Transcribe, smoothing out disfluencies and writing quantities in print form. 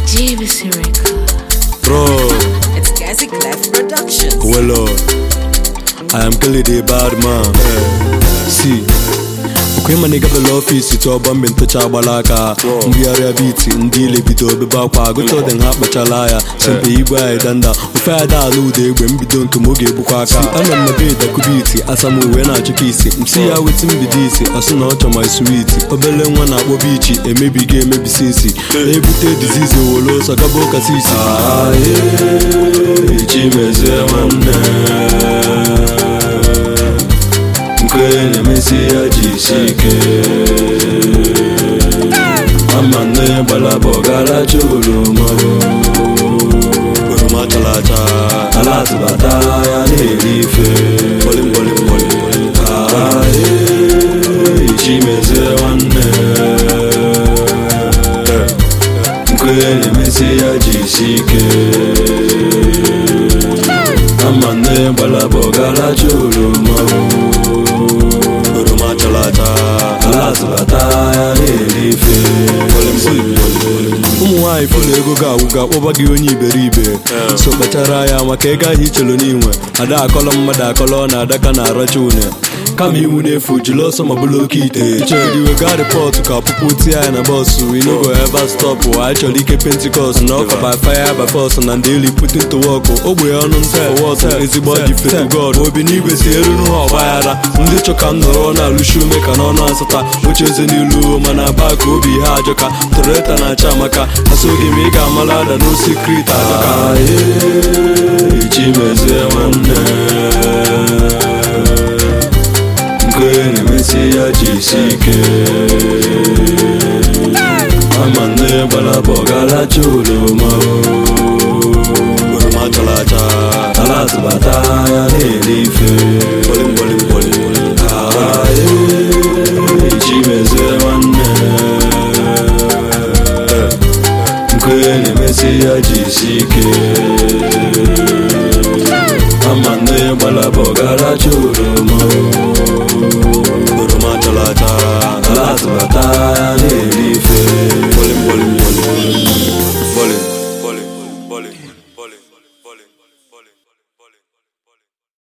JVC Record. Bro, It's Gazi Clef Productions. well Lord, I am Kelly the bad man. See, Ukwema nigga bel office to bomb ntocha gbalaka mbiara beat ndi ile bido beba akwa goto den ha kpachala ya sempe igwe ai danda ofe ada alu de egbe mbido ntum oge egbukwa aka ana m be da kubiti asamu we na chukisi msi ya wetin bidisi asu na ocho my sweet obele nwa na akpo bichi emebiga emebisisi ebute disease wolo sagabo kasisi chimeze nwanne Mkwene mesi ya jisike Amane balabogala chulu maro Uruma talata Alatu bataya nilife Bolim bolim bolim Chimeze wanne Mkwene mesi ya jisike Amane balabogala chulu maro ụmụnwaanyị fụlụ ego ga-awụga kpọba gị onye iberibe so kpachara ya maka ego ahụ ichelu n'inwe ada akọlọ mmadụ akọlọ na adaka na aracha une kama iwu n'efu jiri ọsọ ma bụrụ oke ite chọrọ iwega rịpọtụ ka ọpụpụ tie ya na bọsụ inogo eva stọpụ anyị chọrọ ike pentikọst na ọka by fire by force na ndị elu putin to work ogbe ọnụ nta wọt ezigbo dị fetu god obi n'igwe si eru n'ụha ọgbaghara ndị chọ ka m nọrọ na-alụshi ume ka n'ọnụ asata oche eze n'ilu mana ba ka obi ha ajọka toreta na-acha amaka asogị m ị ga-amala ada n'osikrit ajọka chimezie nwanne Mkwene mesi ya jisike Amane balabogala chulu maro Uruma talata Alatu bataya nilife Bolim bolim bolim Chimeze wanne Mkwene mesi ya jisike Amane balabogala chulu maro Uruma talata Alatu bataya